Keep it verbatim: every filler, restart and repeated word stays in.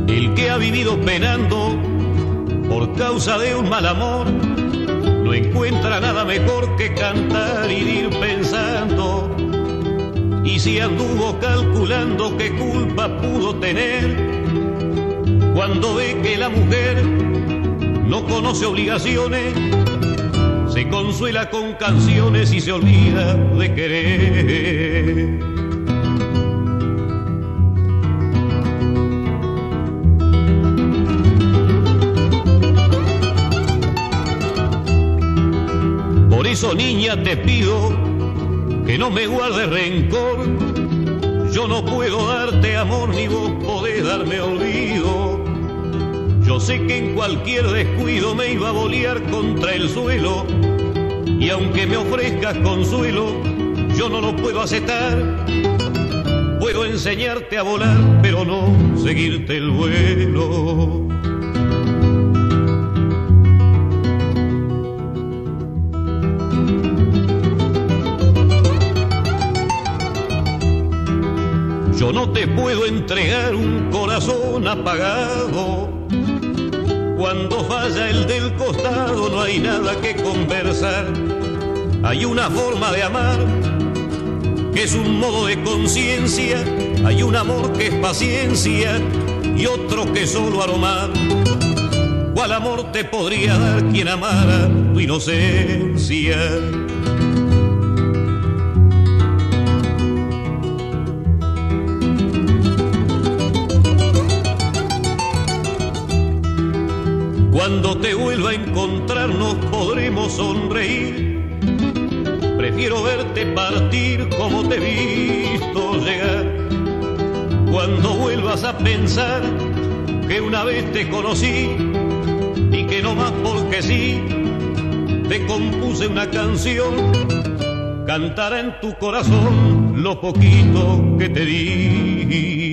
El que ha vivido penando por causa de un mal amor no encuentra nada mejor que cantar y ir pensando. Y si anduvo calculando qué culpa pudo tener cuando ve que la mujer no conoce obligaciones, se consuela con canciones y se olvida de querer. Por eso, niña, te pido que no me guardes rencor. Yo no puedo darte amor ni vos podés darme olvido. Yo sé que en cualquier descuido me iba a bolear contra el suelo, y aunque me ofrezcas consuelo, yo no lo puedo aceptar. Puedo enseñarte a volar, pero no seguirte el vuelo. Yo no te puedo entregar un corazón apagado. Cuando falla el del costado no hay nada que conversar. Hay una forma de amar que es un modo de conciencia. Hay un amor que es paciencia y otro que es solo aromar. ¿Cuál amor te podría dar quien amara tu inocencia? Cuando te vuelva a encontrar nos podremos sonreír. Prefiero verte partir como te he visto llegar. Cuando vuelvas a pensar que una vez te conocí y que no más porque sí te compuse una canción, cantará en tu corazón lo poquito que te di.